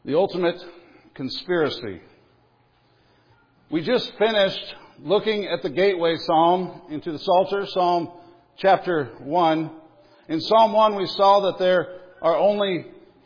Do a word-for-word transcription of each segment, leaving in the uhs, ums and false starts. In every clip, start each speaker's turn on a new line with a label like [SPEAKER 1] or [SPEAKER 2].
[SPEAKER 1] the ultimate conspiracy. We just finished looking at the gateway psalm into the Psalter, Psalm chapter one. In Psalm one, we saw that there are only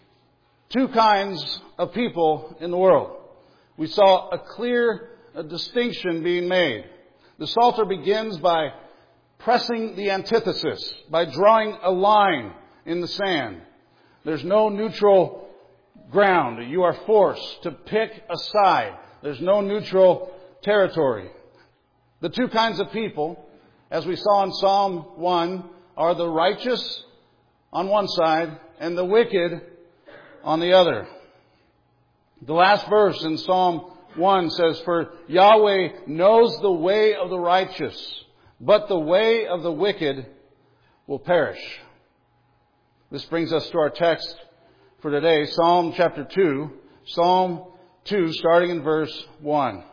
[SPEAKER 1] two kinds of people in the world. We saw a clear a distinction being made. The Psalter begins by pressing the antithesis, by drawing a line in the sand. There's no neutral ground. You are forced to pick a side. There's no neutral territory. The two kinds of people, as we saw in Psalm one, are the righteous on one side and the wicked on the other. The last verse in Psalm one says, "For Yahweh knows the way of the righteous, but the way of the wicked will perish." This brings us to our text for today, Psalm chapter two, Psalm two, starting in verse one.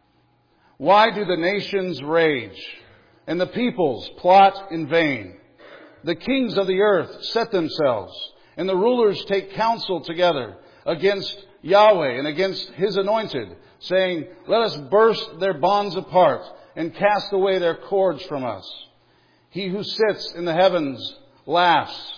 [SPEAKER 1] "Why do the nations rage, and the peoples plot in vain? The kings of the earth set themselves, and the rulers take counsel together against Yahweh and against His anointed, saying, 'Let us burst their bonds apart and cast away their cords from us.' He who sits in the heavens laughs.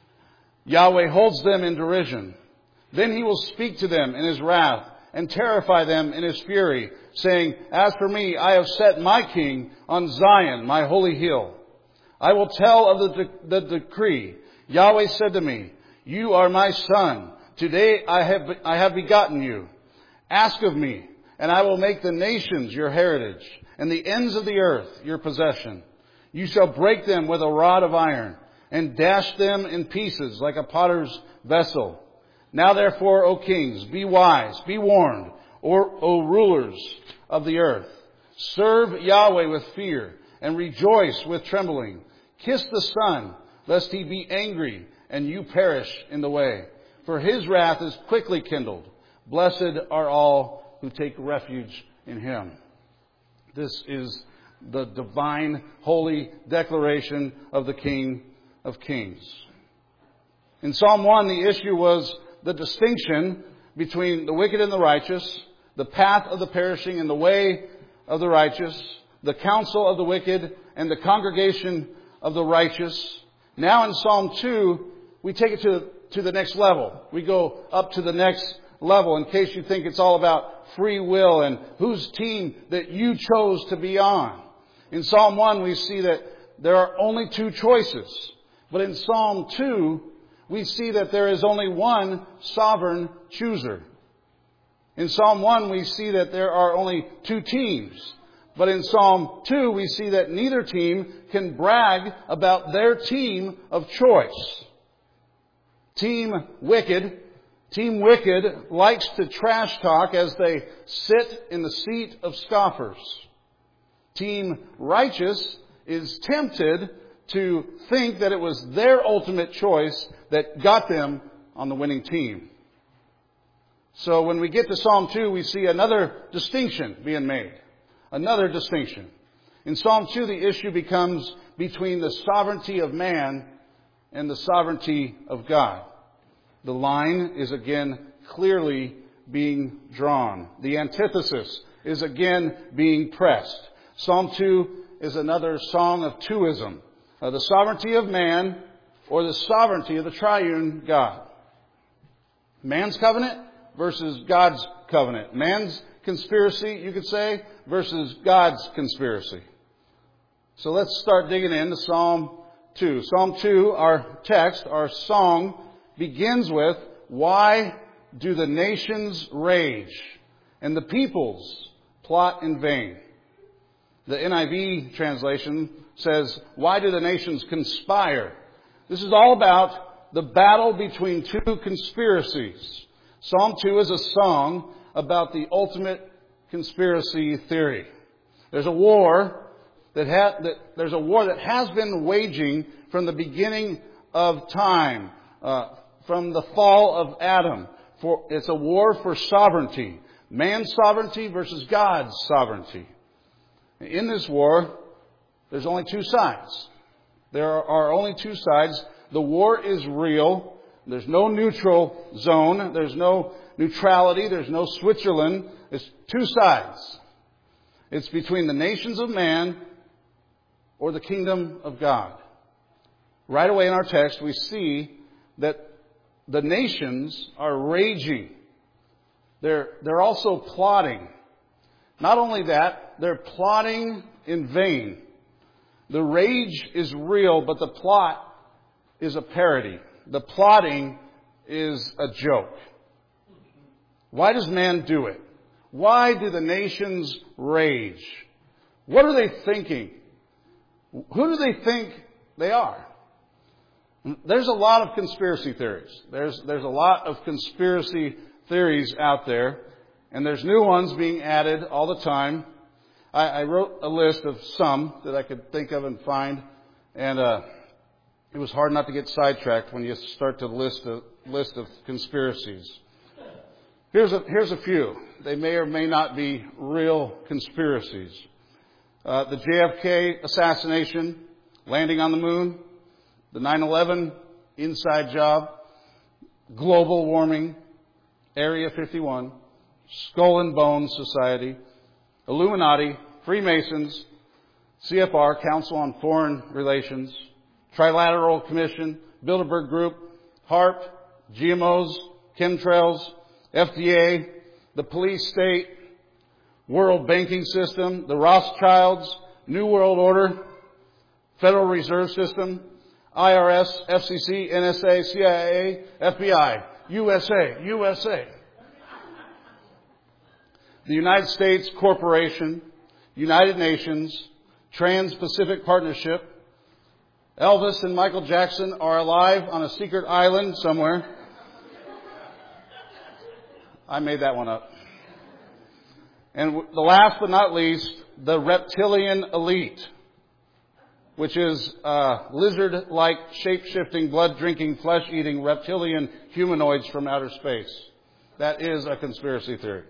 [SPEAKER 1] Yahweh holds them in derision. Then He will speak to them in His wrath and terrify them in His fury, saying, 'As for me, I have set my king on Zion, my holy hill. I will tell of the, de- the decree. Yahweh said to me, you are my son. Today I have, I have begotten you. Ask of me, and I will make the nations your heritage, and the ends of the earth your possession. You shall break them with a rod of iron, and dash them in pieces like a potter's vessel. Now therefore, O kings, be wise, be warned, or O rulers of the earth. Serve Yahweh with fear, and rejoice with trembling. Kiss the Son, lest He be angry, and you perish in the way. For His wrath is quickly kindled. Blessed are all who take refuge in Him." This is the divine, holy declaration of the King of Kings. In Psalm one, the issue was the distinction between the wicked and the righteous, the path of the perishing and the way of the righteous, the counsel of the wicked and the congregation of the righteous. Now in Psalm two, we take it to, to the next level. We go up to the next level in case you think it's all about free will and whose team that you chose to be on. In Psalm one, we see that there are only two choices. But in Psalm two, we see that there is only one sovereign chooser. In Psalm one, we see that there are only two teams. But in Psalm two, we see that neither team can brag about their team of choice. Team Wicked, Team Wicked likes to trash talk as they sit in the seat of scoffers. Team Righteous is tempted to think that it was their ultimate choice that got them on the winning team. So when we get to Psalm two, we see another distinction being made. Another distinction. In Psalm two, the issue becomes between the sovereignty of man and the sovereignty of God. The line is again clearly being drawn. The antithesis is again being pressed. Psalm two is another song of twoism. Uh, the sovereignty of man or the sovereignty of the triune God. Man's covenant versus God's covenant. Man's conspiracy, you could say, versus God's conspiracy. So let's start digging into Psalm two. Psalm two, our text, our song, begins with, "Why do the nations rage, and the peoples plot in vain?" The N I V translation says, "Why do the nations conspire?" This is all about the battle between two conspiracies. Psalm two is a song about the ultimate conspiracy theory. There's a war that, ha- that there's a war that has been waging from the beginning of time, uh, from the fall of Adam. For it's a war for sovereignty, man's sovereignty versus God's sovereignty. In this war, there's only two sides. There are only two sides. The war is real. There's no neutral zone. There's no neutrality. There's no Switzerland. It's two sides. It's between the nations of man or the kingdom of God. Right away in our text, we see that the nations are raging. They're, they're also plotting. Not only that, they're plotting in vain. The rage is real, but the plot is a parody. The plotting is a joke. Why does man do it? Why do the nations rage? What are they thinking? Who do they think they are? There's a lot of conspiracy theories. There's, there's a lot of conspiracy theories out there, and there's new ones being added all the time. I, I wrote a list of some that I could think of and find, and uh, it was hard not to get sidetracked when you start to list a list of conspiracies. Here's a, here's a few. They may or may not be real conspiracies. Uh, the J F K assassination, landing on the moon, the nine eleven inside job, global warming, Area fifty-one, Skull and Bones Society, Illuminati, Freemasons, C F R, Council on Foreign Relations, Trilateral Commission, Bilderberg Group, HAARP, G M Os, chemtrails, F D A, the police state, World Banking System, the Rothschilds, New World Order, Federal Reserve System, I R S, F C C, N S A, C I A, F B I, U S A, U S A. The United States Corporation, United Nations, Trans-Pacific Partnership, Elvis and Michael Jackson are alive on a secret island somewhere. I made that one up. And the last but not least, the reptilian elite, which is uh, lizard-like, shape-shifting, blood-drinking, flesh-eating reptilian humanoids from outer space. That is a conspiracy theory.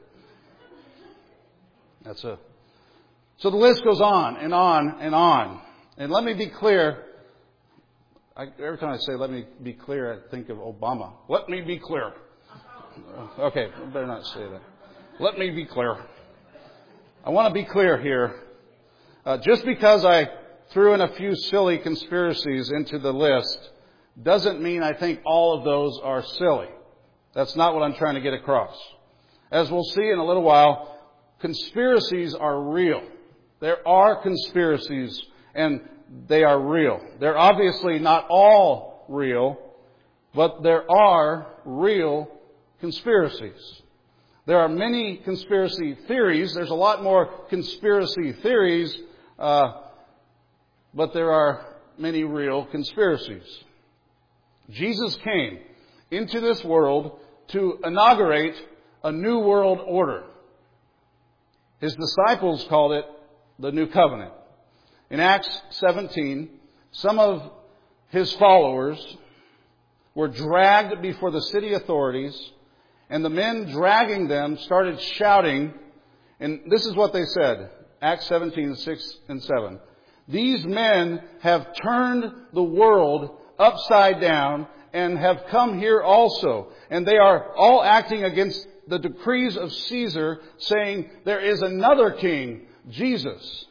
[SPEAKER 1] That's a. So the list goes on and on and on. And let me be clear. I, every time I say "let me be clear," I think of Obama. Let me be clear. Okay, I better not say that. Let me be clear. I want to be clear here. Uh, just because I threw in a few silly conspiracies into the list doesn't mean I think all of those are silly. That's not what I'm trying to get across. As we'll see in a little while, conspiracies are real. There are conspiracies, and they are real. They're obviously not all real, but there are real conspiracies. There are many conspiracy theories. There's a lot more conspiracy theories, uh, but there are many real conspiracies. Jesus came into this world to inaugurate a new world order. His disciples called it the New Covenant. In Acts seventeen, some of his followers were dragged before the city authorities, and the men dragging them started shouting, and this is what they said, Acts seventeen, six and seven. These men have turned the world upside down and have come here also, and they are all acting against the decrees of Caesar, saying there is another king, Jesus.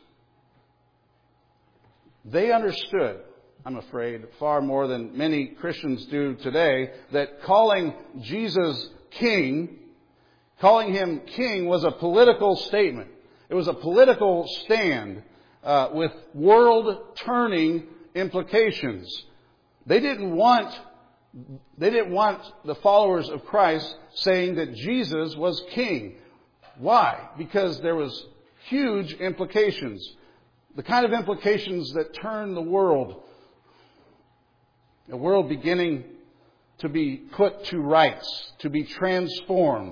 [SPEAKER 1] They understood, I'm afraid, far more than many Christians do today, that calling Jesus king, calling him king was a political statement. It was a political stand uh, with world-turning implications. They didn't want They didn't want the followers of Christ saying that Jesus was king. Why? Because there was huge implications. The kind of implications that turn the world. A world beginning to be put to rights, to be transformed.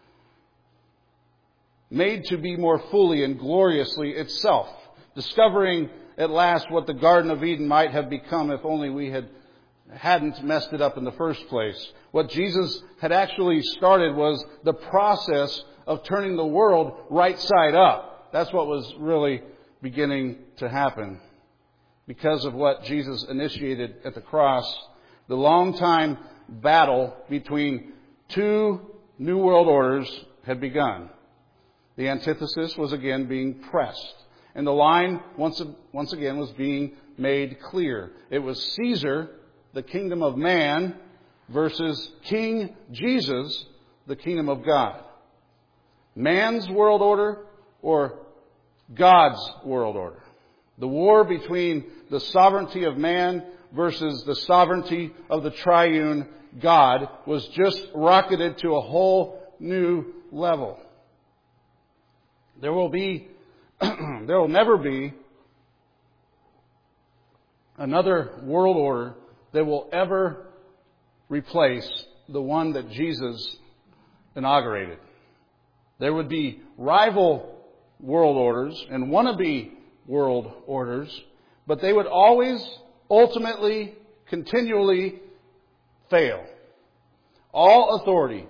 [SPEAKER 1] Made to be more fully and gloriously itself. Discovering at last what the Garden of Eden might have become if only we had hadn't messed it up in the first place. What Jesus had actually started was the process of turning the world right side up. That's what was really beginning to happen. Because of what Jesus initiated at the cross, the long time battle between two new world orders had begun. The antithesis was again being pressed. And the line, once, once again, was being made clear. It was Caesar, the kingdom of man, versus King Jesus, the kingdom of God. Man's world order or God's world order. The war between the sovereignty of man versus the sovereignty of the triune God was just rocketed to a whole new level. There will be, there will never be another world order that will ever replace the one that Jesus inaugurated. There would be rival world orders and wannabe world orders, but they would always, ultimately, continually fail. All authority,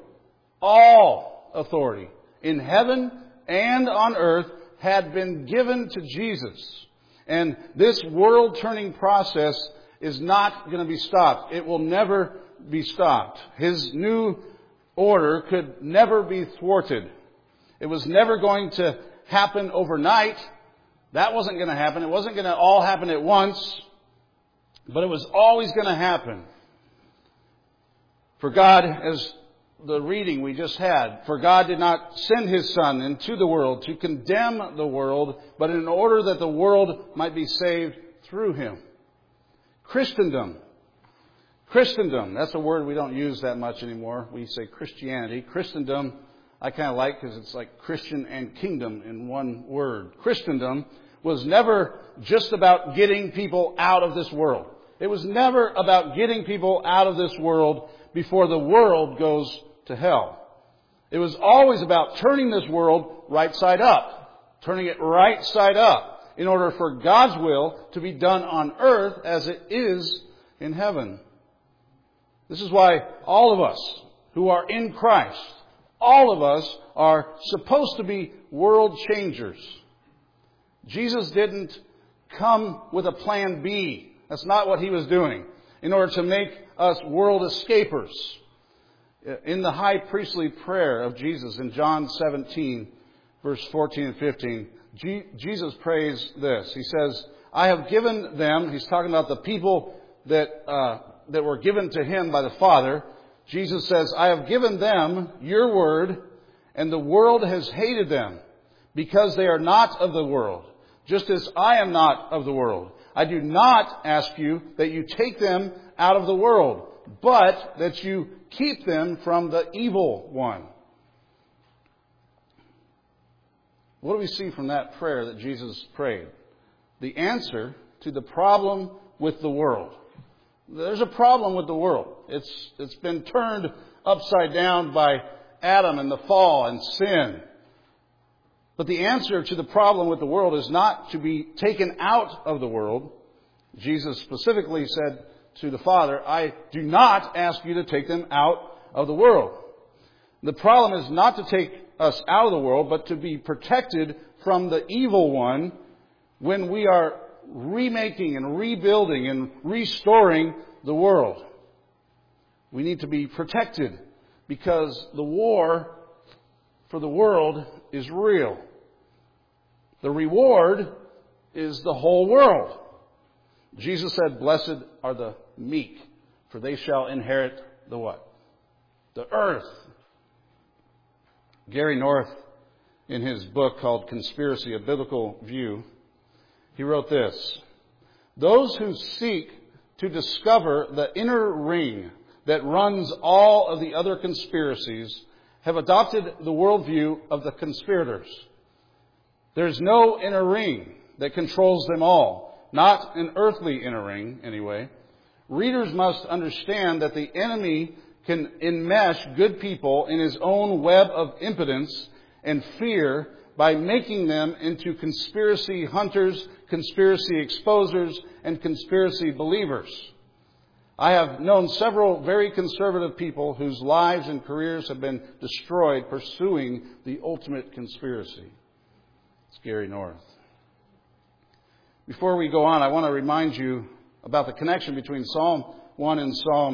[SPEAKER 1] all authority in heaven and on earth had been given to Jesus. And this world-turning process is not going to be stopped. It will never be stopped. His new order could never be thwarted. It was never going to happen overnight. That wasn't going to happen. It wasn't going to all happen at once. But it was always going to happen. For God, as the reading we just had, for God did not send His Son into the world to condemn the world, but in order that the world might be saved through Him. Christendom. Christendom. That's a word we don't use that much anymore. We say Christianity. Christendom, I kind of like because it's like Christian and kingdom in one word. Christendom was never just about getting people out of this world. It was never about getting people out of this world before the world goes to hell. It was always about turning this world right side up. Turning it right side up in order for God's will to be done on earth as it is in heaven. This is why all of us who are in Christ, all of us are supposed to be world changers. Jesus didn't come with a plan B. That's not what He was doing in order to make us world escapers. In the high priestly prayer of Jesus in John seventeen, verse fourteen and fifteen, G- Jesus prays this. He says, I have given them, He's talking about the people that uh, that were given to Him by the Father. Jesus says, I have given them your word, and the world has hated them, because they are not of the world, just as I am not of the world. I do not ask you that you take them out of the world, but that you keep them from the evil one. What do we see from that prayer that Jesus prayed? The answer to the problem with the world. There's a problem with the world. It's, it's been turned upside down by Adam and the fall and sin. But the answer to the problem with the world is not to be taken out of the world. Jesus specifically said to the Father, I do not ask you to take them out of the world. The problem is not to take us out of the world, but to be protected from the evil one when we are remaking and rebuilding and restoring the world. We need to be protected because the war for the world is real. The reward is the whole world. Jesus said, blessed are the meek, for they shall inherit the what? The earth. Gary North, in his book called Conspiracy, A Biblical View, he wrote this. Those who seek to discover the inner ring that runs all of the other conspiracies have adopted the worldview of the conspirators. There's no inner ring that controls them all. Not an earthly inner ring, anyway. Readers must understand that the enemy can enmesh good people in his own web of impotence and fear by making them into conspiracy hunters, conspiracy exposers, and conspiracy believers. I have known several very conservative people whose lives and careers have been destroyed pursuing the ultimate conspiracy. It's Gary North. Before we go on, I want to remind you about the connection between Psalm one and Psalm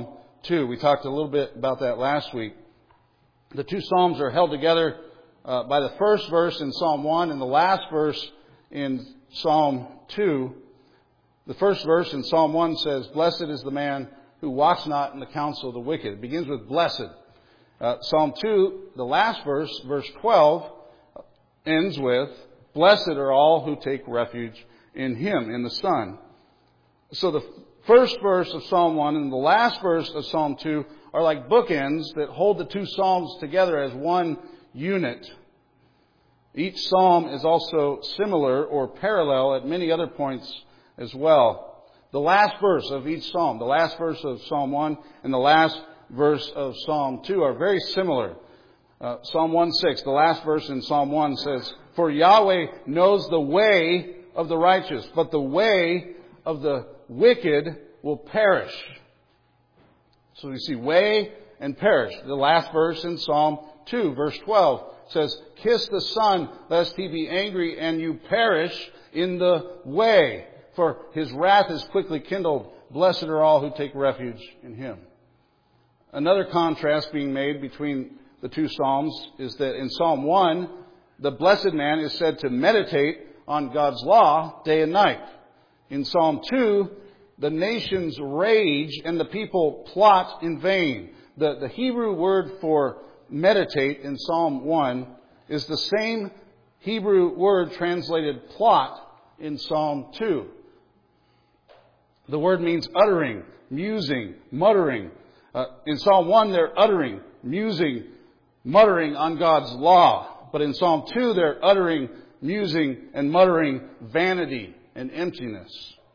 [SPEAKER 1] two. We talked a little bit about that last week. The two Psalms are held together uh, by the first verse in Psalm one and the last verse in Psalm two. The first verse in Psalm one says, "Blessed is the man who walks not in the counsel of the wicked." It begins with blessed. Uh, Psalm two, the last verse, verse twelve, ends with, "Blessed are all who take refuge in Him," in the Son. So the first verse of Psalm one and the last verse of Psalm two are like bookends that hold the two Psalms together as one unit. Each Psalm is also similar or parallel at many other points as well. The last verse of each Psalm, the last verse of Psalm one and the last verse of Psalm two are very similar. Uh, Psalm one six, the last verse in Psalm one says, "For Yahweh knows the way of the righteous, but the way of the wicked will perish." So we see way and perish. The last verse in Psalm two, verse twelve, says, "Kiss the Son, lest he be angry and you perish in the way. For his wrath is quickly kindled. Blessed are all who take refuge in Him." Another contrast being made between the two Psalms is that in Psalm one, the blessed man is said to meditate on God's law day and night. In Psalm two, the nations rage and the people plot in vain. The, the Hebrew word for meditate in Psalm one is the same Hebrew word translated plot in Psalm two. The word means uttering, musing, muttering. Uh, in Psalm one, they're uttering, musing, muttering on God's law. But in Psalm two, they're uttering, musing, and muttering vanity and emptiness.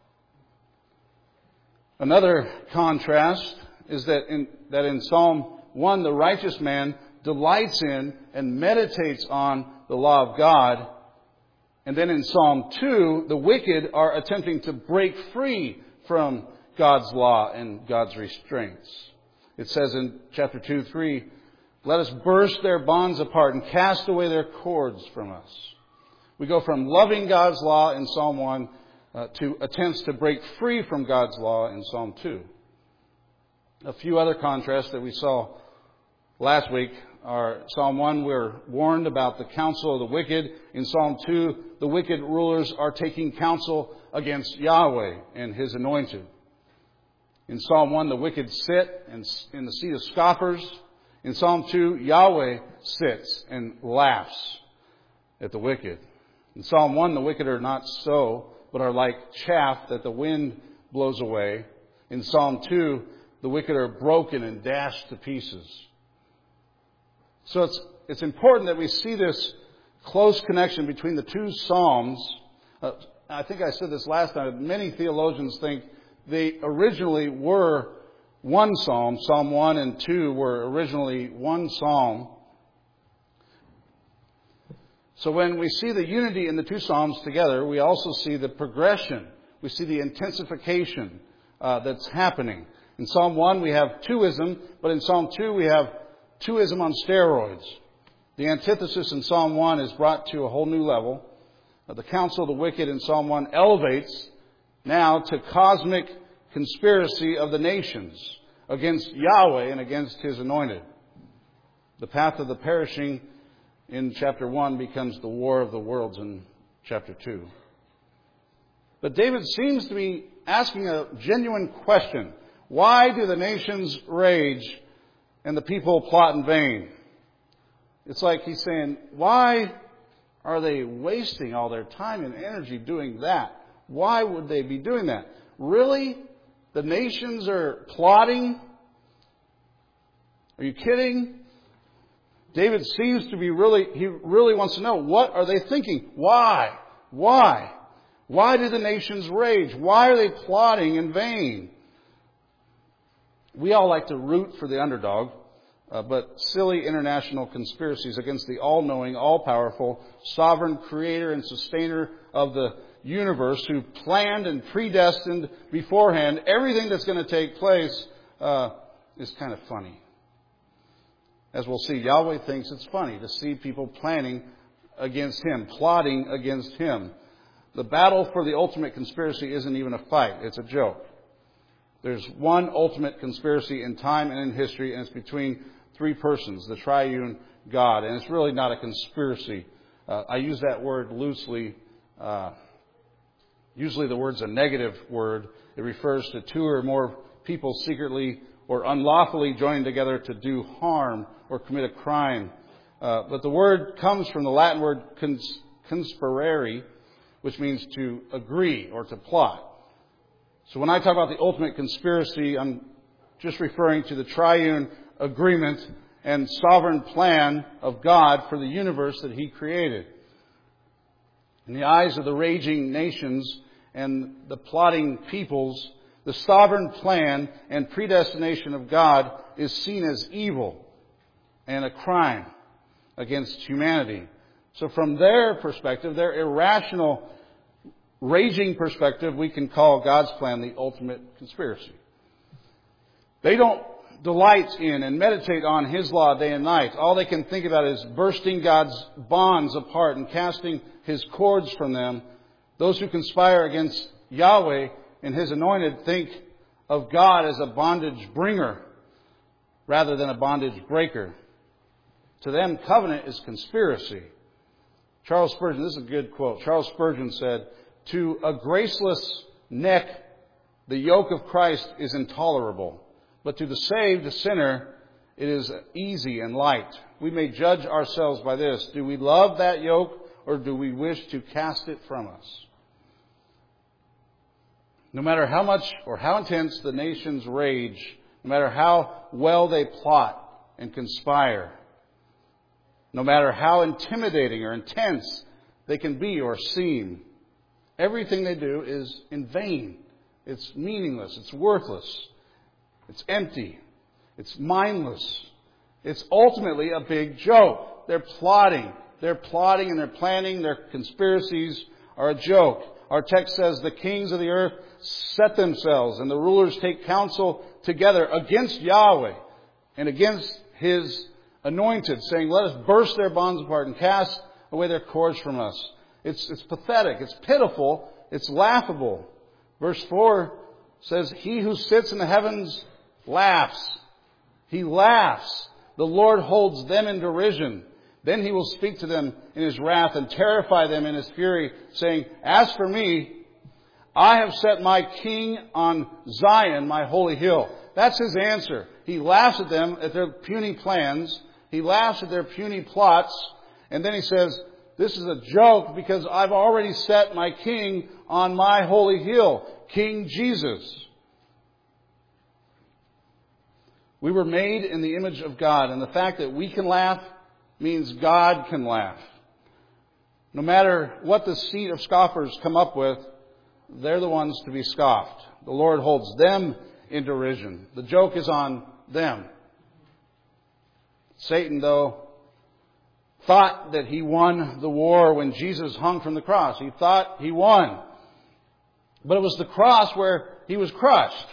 [SPEAKER 1] Another contrast is that in, that in Psalm one, the righteous man delights in and meditates on the law of God. And then in Psalm two, the wicked are attempting to break free from God's law and God's restraints. It says in chapter two, three, "Let us burst their bonds apart and cast away their cords from us." We go from loving God's law in Psalm one uh, to attempts to break free from God's law in Psalm two. A few other contrasts that we saw last week are Psalm one, we're warned about the counsel of the wicked. In Psalm two, the wicked rulers are taking counsel against Yahweh and His anointed. In Psalm one, the wicked sit in the seat of scoffers. In Psalm two, Yahweh sits and laughs at the wicked. In Psalm one, the wicked are not so, but are like chaff that the wind blows away. In Psalm two, the wicked are broken and dashed to pieces. So it's it's important that we see this close connection between the two Psalms. Uh, I think I said this last time. Many theologians think they originally were one Psalm. Psalm one and two were originally one Psalm. So when we see the unity in the two Psalms together, we also see the progression. We see the intensification uh, that's happening. In Psalm one, we have twoism, but in Psalm two, we have twoism on steroids. The antithesis in Psalm one is brought to a whole new level. Uh, the counsel of the wicked in Psalm one elevates now to cosmic conspiracy of the nations against Yahweh and against His anointed. The path of the perishing in chapter one becomes the war of the worlds in chapter two. But David seems to be asking a genuine question. Why do the nations rage and the people plot in vain? It's like he's saying, why are they wasting all their time and energy doing that? Why would they be doing that? Really? The nations are plotting? Are you kidding? David seems to be really, he really wants to know, what are they thinking? Why? Why? Why do the nations rage? Why are they plotting in vain? We all like to root for the underdog, uh, but silly international conspiracies against the all-knowing, all-powerful, sovereign creator and sustainer of the universe who planned and predestined beforehand everything that's going to take place uh, is kind of funny. As we'll see, Yahweh thinks it's funny to see people planning against Him, plotting against Him. The battle for the ultimate conspiracy isn't even a fight. It's a joke. There's one ultimate conspiracy in time and in history, and it's between three persons, the triune God. And it's really not a conspiracy. Uh, I use that word loosely. Uh, usually the word's a negative word. It refers to two or more people secretly or unlawfully joining together to do harm or commit a crime. Uh, but the word comes from the Latin word cons- conspirare, which means to agree or to plot. So when I talk about the ultimate conspiracy, I'm just referring to the triune agreement and sovereign plan of God for the universe that He created. In the eyes of the raging nations and the plotting peoples, the sovereign plan and predestination of God is seen as evil and a crime against humanity. So from their perspective, their irrational, raging perspective, we can call God's plan the ultimate conspiracy. They don't delight in and meditate on His law day and night. All they can think about is bursting God's bonds apart and casting His cords from them. Those who conspire against Yahweh and His anointed think of God as a bondage bringer rather than a bondage breaker. To them, covenant is conspiracy. Charles Spurgeon, this is a good quote. Charles Spurgeon said, "To a graceless neck, the yoke of Christ is intolerable. But to the saved sinner, it is easy and light. We may judge ourselves by this. Do we love that yoke, or do we wish to cast it from us?" No matter how much or how intense the nations rage, no matter how well they plot and conspire, no matter how intimidating or intense they can be or seem, everything they do is in vain. It's meaningless. It's worthless. It's empty. It's mindless. It's ultimately a big joke. They're plotting. They're plotting and they're planning. Their conspiracies are a joke. Our text says the kings of the earth set themselves and the rulers take counsel together against Yahweh and against His anointed, saying, "Let us burst their bonds apart and cast away their cords from us." It's, it's pathetic. It's pitiful. It's laughable. Verse four says, "He who sits in the heavens laughs." He laughs. The Lord holds them in derision. Then He will speak to them in His wrath and terrify them in His fury, saying, "As for me, I have set my king on Zion, my holy hill." That's His answer. He laughs at them, at their puny plans. He laughs at their puny plots. And then He says, "This is a joke because I've already set my king on my holy hill, King Jesus." We were made in the image of God, and the fact that we can laugh means God can laugh. No matter what the seed of scoffers come up with, they're the ones to be scoffed. The Lord holds them in derision. The joke is on them. Satan, though, thought that he won the war when Jesus hung from the cross. He thought he won. But it was the cross where he was crushed.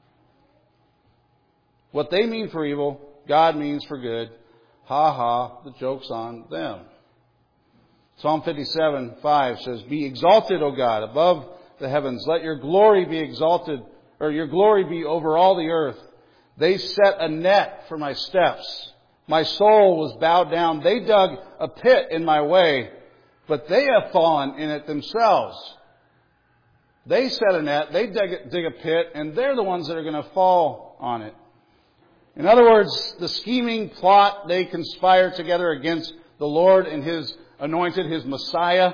[SPEAKER 1] What they mean for evil, God means for good. Ha ha, the joke's on them. Psalm fifty-seven five says, "Be exalted, O God, above the heavens. Let your glory be exalted, or your glory be over all the earth. They set a net for my steps. My soul was bowed down. They dug a pit in my way, but they have fallen in it themselves." They set a net, they dig, dig a pit, and they're the ones that are going to fall on it. In other words, the scheming plot, they conspire together against the Lord and His anointed, His Messiah,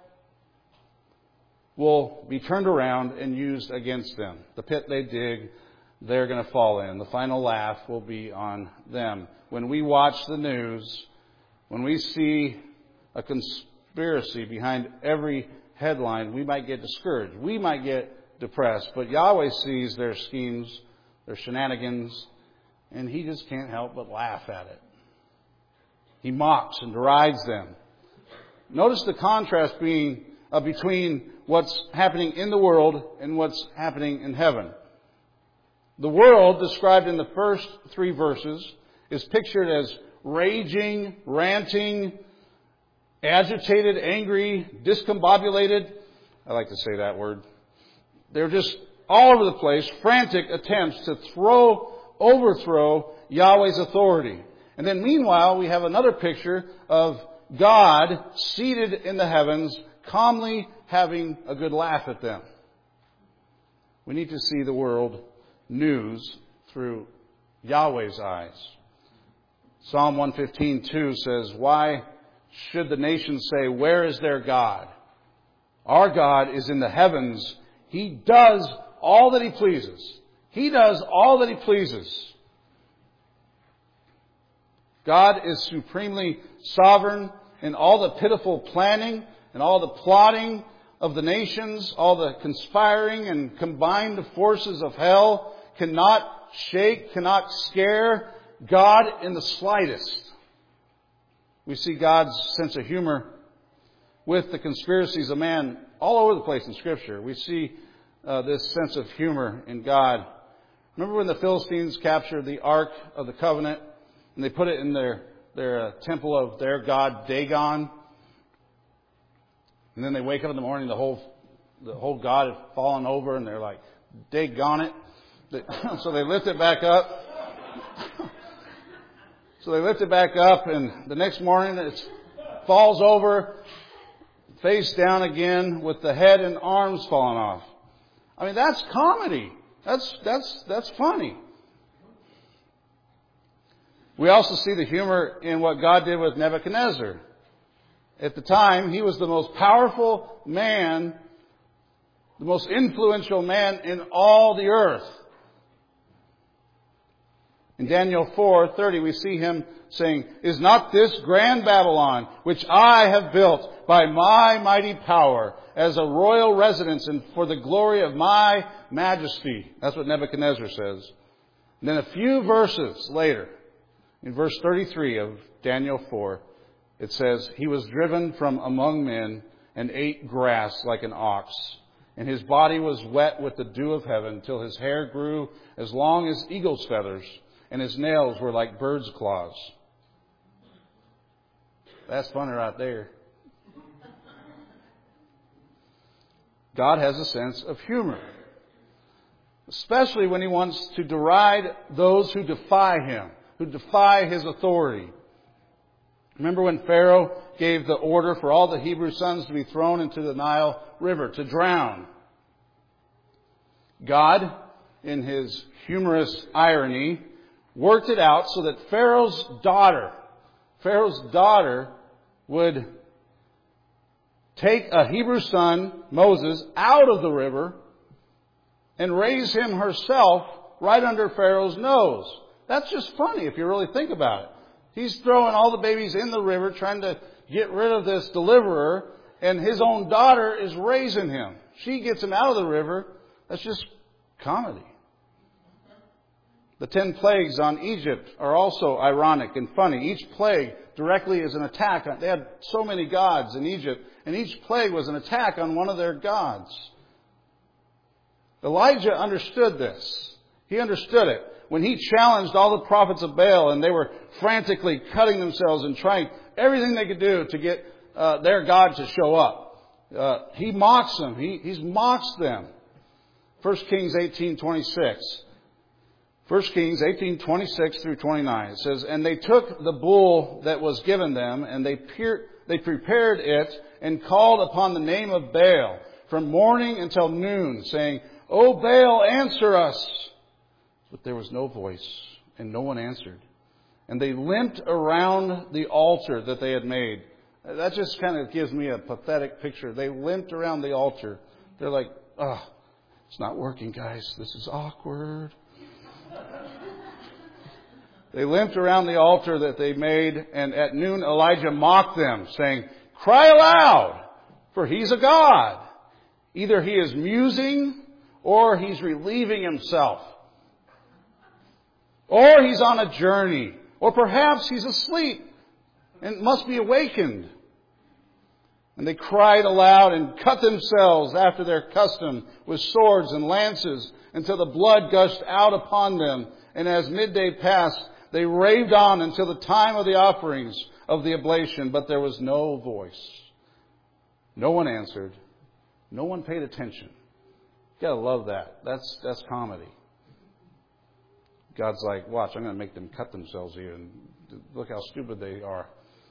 [SPEAKER 1] will be turned around and used against them. The pit they dig, they're going to fall in. The final laugh will be on them. When we watch the news, when we see a conspiracy behind every headline, we might get discouraged. We might get depressed. But Yahweh sees their schemes, their shenanigans, and He just can't help but laugh at it. He mocks and derides them. Notice the contrast being uh, between what's happening in the world and what's happening in heaven. The world, described in the first three verses, is pictured as raging, ranting, agitated, angry, discombobulated. I like to say that word. They're just all over the place, frantic attempts to throw, overthrow Yahweh's authority. And then meanwhile, we have another picture of God seated in the heavens, calmly having a good laugh at them. We need to see the world news through Yahweh's eyes. Psalm one fifteen two says, "Why should the nations say, 'Where is their God?' Our God is in the heavens. He does all that He pleases." He does all that He pleases. God is supremely sovereign in all the pitiful planning and all the plotting of the nations, all the conspiring and combined forces of hell cannot shake, cannot scare God in the slightest. We see God's sense of humor with the conspiracies of man all over the place in Scripture. We see uh, this sense of humor in God. Remember when the Philistines captured the Ark of the Covenant and they put it in their, their uh, temple of their god Dagon? And then they wake up in the morning, the whole the whole god had fallen over, and they're like, "Daggone it!" They, so they lift it back up. so they lift it back up, and the next morning it falls over, face down again, with the head and arms falling off. I mean, that's comedy. That's that's that's funny. We also see the humor in what God did with Nebuchadnezzar. At the time, he was the most powerful man, the most influential man in all the earth. In Daniel four thirty, we see him saying, "Is not this grand Babylon, which I have built by my mighty power, as a royal residence and for the glory of my majesty?" That's what Nebuchadnezzar says. And then a few verses later, in verse thirty-three of Daniel four, it says, "He was driven from among men and ate grass like an ox. And his body was wet with the dew of heaven till his hair grew as long as eagle's feathers, and his nails were like bird's claws." That's funny right there. God has a sense of humor, especially when He wants to deride those who defy Him, who defy His authority. Remember when Pharaoh gave the order for all the Hebrew sons to be thrown into the Nile River to drown? God, in His humorous irony, worked it out so that Pharaoh's daughter, Pharaoh's daughter would take a Hebrew son, Moses, out of the river and raise him herself right under Pharaoh's nose. That's just funny if you really think about it. He's throwing all the babies in the river trying to get rid of this deliverer, and his own daughter is raising him. She gets him out of the river. That's just comedy. The ten plagues on Egypt are also ironic and funny. Each plague directly is an attack. They had so many gods in Egypt, and each plague was an attack on one of their gods. Elijah understood this. He understood it. When he challenged all the prophets of Baal, and they were frantically cutting themselves and trying everything they could do to get uh, their God to show up, uh, he mocks them. He he's mocks them. First Kings eighteen twenty-six. First Kings eighteen twenty-six through twenty-nine. It says, "And they took the bull that was given them, and they peer, they prepared it, and called upon the name of Baal from morning until noon, saying, 'O Baal, answer us.' But there was no voice, and no one answered. And they limped around the altar that they had made." That just kind of gives me a pathetic picture. They limped around the altar. They're like, "Oh, it's not working, guys. This is awkward." They limped around the altar that they made, and at noon Elijah mocked them, saying, "Cry aloud, for he's a god. Either he is musing, or he's relieving himself. Or he's on a journey. Or perhaps he's asleep and must be awakened." And they cried aloud and cut themselves after their custom with swords and lances until the blood gushed out upon them. And as midday passed, they raved on until the time of the offerings of the oblation. But there was no voice. No one answered. No one paid attention. You gotta love that. That's that's comedy. God's like, watch, I'm going to make them cut themselves here, and look how stupid they are.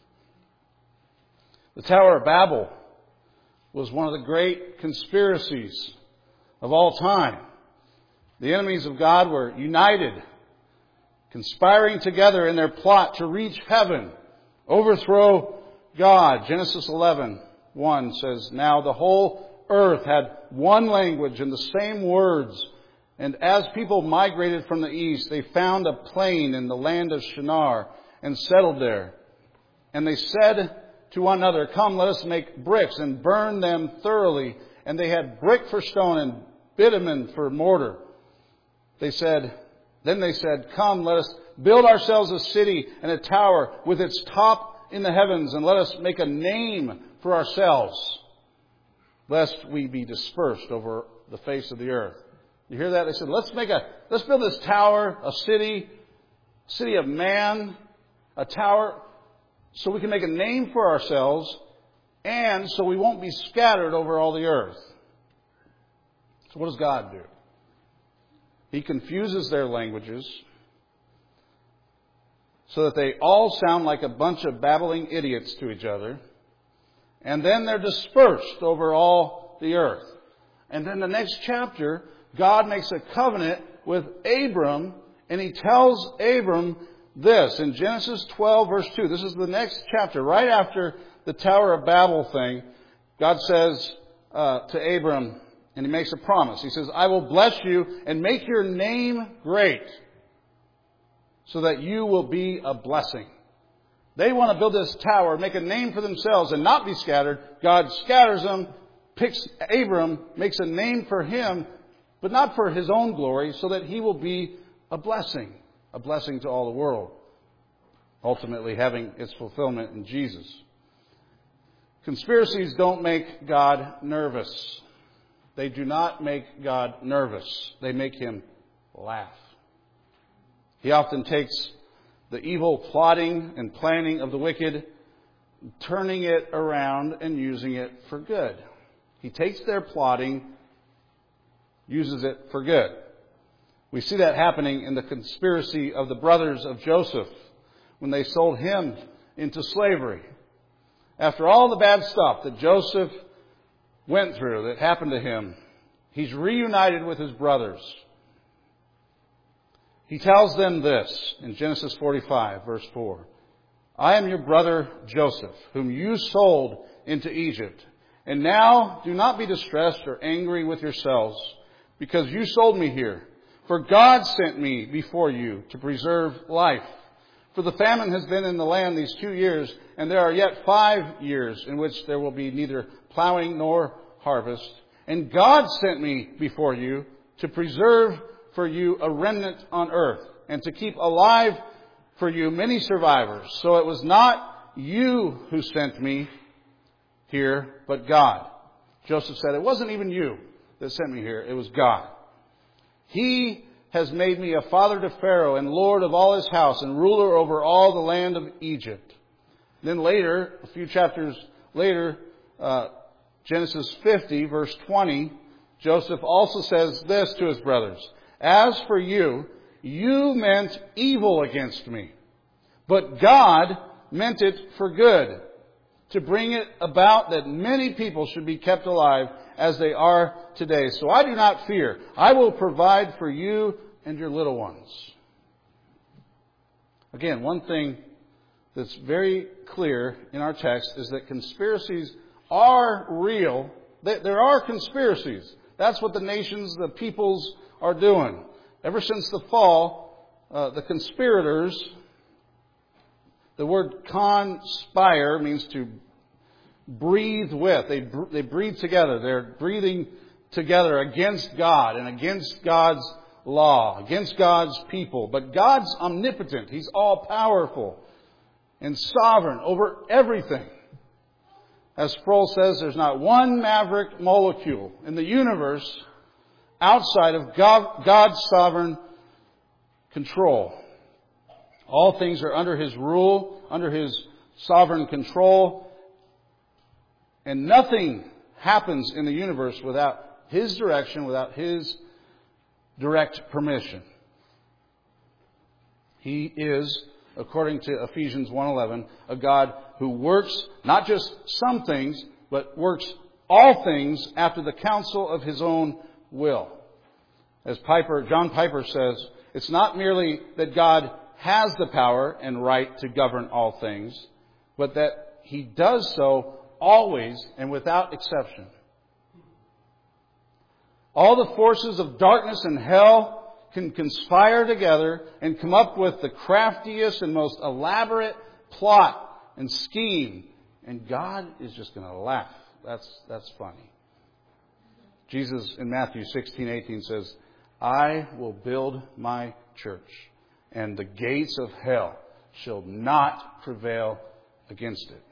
[SPEAKER 1] The Tower of Babel was one of the great conspiracies of all time. The enemies of God were united, conspiring together in their plot to reach heaven, overthrow God. Genesis eleven one says, now the whole earth had one language and the same words. And as people migrated from the east, they found a plain in the land of Shinar and settled there. And they said to one another, come, let us make bricks and burn them thoroughly. And they had brick for stone and bitumen for mortar. They said, then they said, come, let us build ourselves a city and a tower with its top in the heavens, and let us make a name for ourselves, lest we be dispersed over the face of the earth. You hear that? They said, let's make a, let's build this tower, a city, city of man, a tower, so we can make a name for ourselves, and so we won't be scattered over all the earth. So what does God do? He confuses their languages so that they all sound like a bunch of babbling idiots to each other. And then they're dispersed over all the earth. And then the next chapter, God makes a covenant with Abram, and He tells Abram this in Genesis twelve verse two. This is the next chapter, right after the Tower of Babel thing. God says uh, to Abram, and He makes a promise. He says, I will bless you and make your name great so that you will be a blessing. They want to build this tower, make a name for themselves and not be scattered. God scatters them, picks Abram, makes a name for him, but not for his own glory, so that he will be a blessing, a blessing to all the world, ultimately having its fulfillment in Jesus. Conspiracies don't make God nervous. They do not make God nervous. They make Him laugh. He often takes the evil plotting and planning of the wicked, turning it around and using it for good. He takes their plotting, uses it for good. We see that happening in the conspiracy of the brothers of Joseph when they sold him into slavery. After all the bad stuff that Joseph went through, that happened to him, he's reunited with his brothers. He tells them this in Genesis forty-five, verse four. I am your brother Joseph, whom you sold into Egypt. And now do not be distressed or angry with yourselves, because you sold me here. For God sent me before you to preserve life. For the famine has been in the land these two years, and there are yet five years in which there will be neither plowing nor harvest. And God sent me before you to preserve for you a remnant on earth, and to keep alive for you many survivors. So it was not you who sent me here, but God. Joseph said, it wasn't even you that sent me here, it was God. He has made me a father to Pharaoh and lord of all his house and ruler over all the land of Egypt. Then later, a few chapters later, uh, Genesis fifty, verse twenty, Joseph also says this to his brothers. As for you, you meant evil against me, but God meant it for good, to bring it about that many people should be kept alive as they are today. So I do not fear. I will provide for you and your little ones. Again, one thing that's very clear in our text is that conspiracies are real. There are conspiracies. That's what the nations, the peoples are doing. Ever since the fall, uh, the conspirators, the word conspire means to breathe with. They, they breathe together. They're breathing together against God and against God's law, against God's people. But God's omnipotent. He's all powerful and sovereign over everything. As Sproul says, there's not one maverick molecule in the universe outside of God, God's sovereign control. All things are under His rule, under His sovereign control. And nothing happens in the universe without His direction, without His direct permission. He is, according to Ephesians one eleven, a God who works not just some things, but works all things after the counsel of His own will. As Piper, John Piper says, it's not merely that God has the power and right to govern all things, but that He does so always and without exception. All the forces of darkness and hell can conspire together and come up with the craftiest and most elaborate plot and scheme. And God is just going to laugh. That's, that's funny. Jesus in Matthew sixteen eighteen says, I will build my church, and the gates of hell shall not prevail against it.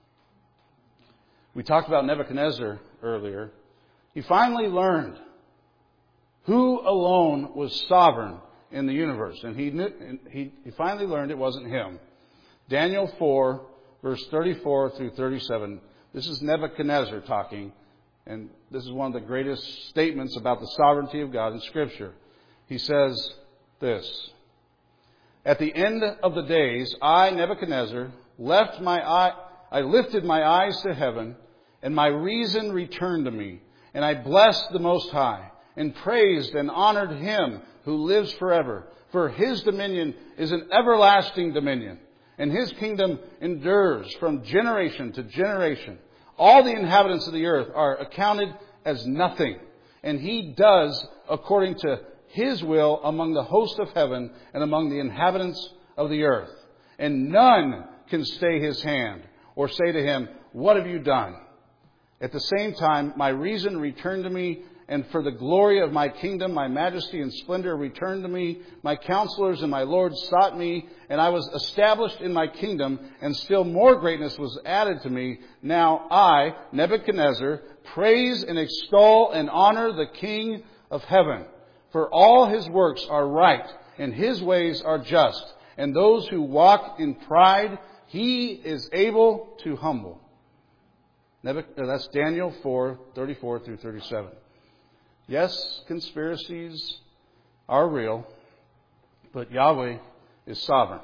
[SPEAKER 1] We talked about Nebuchadnezzar earlier. He finally learned who alone was sovereign in the universe. And he, knew, he, he finally learned it wasn't him. Daniel four, verse thirty-four through thirty-seven. This is Nebuchadnezzar talking. And this is one of the greatest statements about the sovereignty of God in Scripture. He says this. At the end of the days, I, Nebuchadnezzar, left my eye, I lifted my eyes to heaven, and my reason returned to me. And I blessed the Most High, and praised and honored Him who lives forever. For His dominion is an everlasting dominion, and His kingdom endures from generation to generation. All the inhabitants of the earth are accounted as nothing, and He does according to His will among the host of heaven and among the inhabitants of the earth. And none can stay His hand or say to Him, what have you done? At the same time, my reason returned to me, and for the glory of my kingdom, my majesty and splendor returned to me. My counselors and my lords sought me, and I was established in my kingdom, and still more greatness was added to me. Now I, Nebuchadnezzar, praise and extol and honor the King of heaven. For all His works are right, and His ways are just. And those who walk in pride, He is able to humble. That's Daniel four, thirty-four through thirty-seven. Yes, conspiracies are real, but Yahweh is sovereign.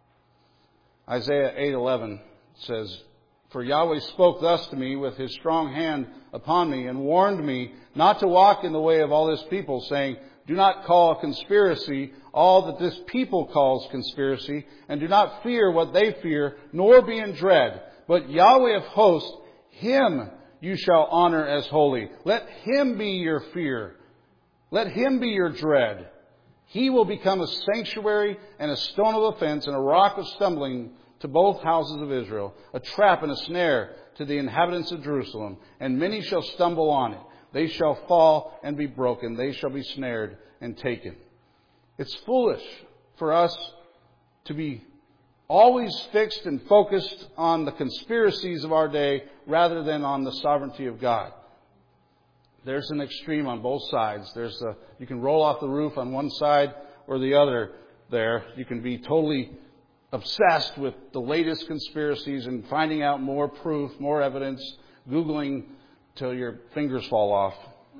[SPEAKER 1] Isaiah eight eleven says, For Yahweh spoke thus to me with His strong hand upon me, and warned me not to walk in the way of all this people, saying, Do not call a conspiracy all that this people calls conspiracy, and do not fear what they fear, nor be in dread. But Yahweh of hosts, Him you shall honor as holy. Let Him be your fear. Let Him be your dread. He will become a sanctuary and a stone of offense and a rock of stumbling to both houses of Israel, a trap and a snare to the inhabitants of Jerusalem. And many shall stumble on it. They shall fall and be broken. They shall be snared and taken. It's foolish for us to be always fixed and focused on the conspiracies of our day rather than on the sovereignty of God. There's an extreme on both sides. There's a, you can roll off the roof on one side or the other there. You can be totally obsessed with the latest conspiracies and finding out more proof, more evidence, Googling till your fingers fall off.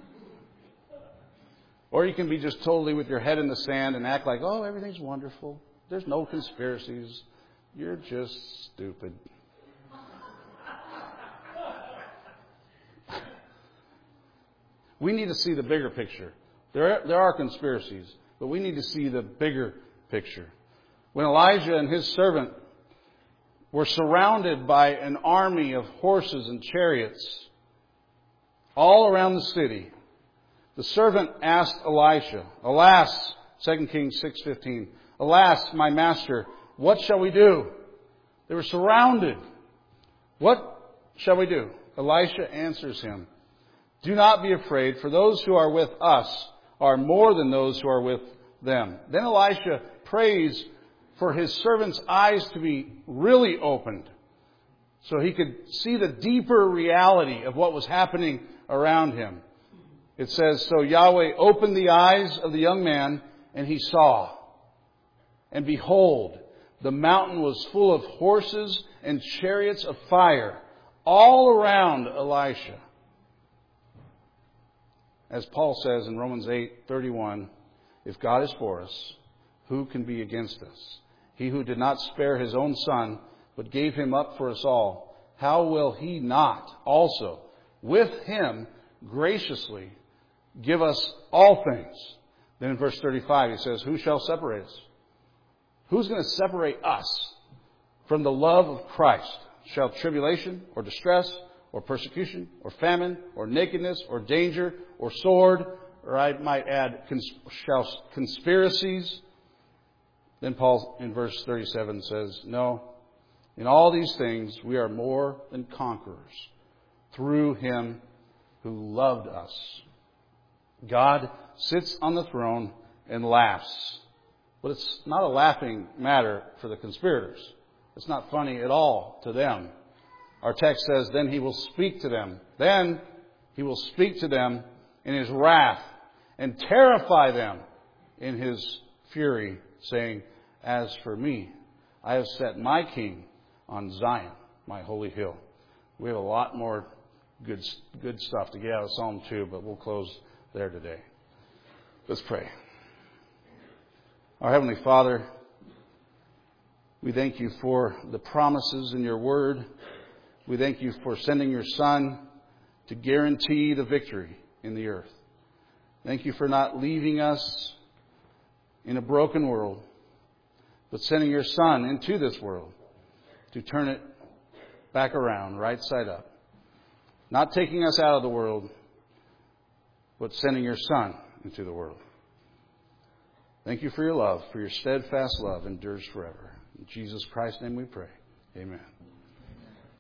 [SPEAKER 1] Or you can be just totally with your head in the sand and act like, oh, everything's wonderful. There's no conspiracies. You're just stupid. We need to see the bigger picture. There are, there are conspiracies, but we need to see the bigger picture. When Elijah and his servant were surrounded by an army of horses and chariots all around the city, the servant asked Elisha, Alas, Second Kings six fifteen, Alas, my master, what shall we do? They were surrounded. What shall we do? Elisha answers him, Do not be afraid, for those who are with us are more than those who are with them. Then Elisha prays for his servant's eyes to be really opened so he could see the deeper reality of what was happening around him. It says, So Yahweh opened the eyes of the young man, and he saw. And behold, the mountain was full of horses and chariots of fire all around Elisha. as Paul says in Romans eight thirty-one, if God is for us, who can be against us? He who did not spare his own Son, but gave him up for us all, how will he not also with him graciously give us all things? Then in verse thirty-five he says, who shall separate us? Who's going to separate us from the love of Christ? Shall tribulation or distress or persecution or famine or nakedness or danger or sword, or I might add, cons- shall conspiracies? Then Paul in verse thirty-seven says, no, in all these things we are more than conquerors through him who loved us. God sits on the throne and laughs. But it's not a laughing matter for the conspirators. It's not funny at all to them. Our text says, then he will speak to them. Then he will speak to them in his wrath and terrify them in his fury, saying, as for me, I have set my king on Zion, my holy hill. We have a lot more good, good stuff to get out of Psalm two, but we'll close there today. Let's pray. Our Heavenly Father, we thank you for the promises in your word. We thank you for sending your Son to guarantee the victory in the earth. Thank you for not leaving us in a broken world, but sending your Son into this world to turn it back around, right side up. Not taking us out of the world, but sending your Son into the world. Thank you for your love, for your steadfast love endures forever. In Jesus Christ's name we pray. Amen.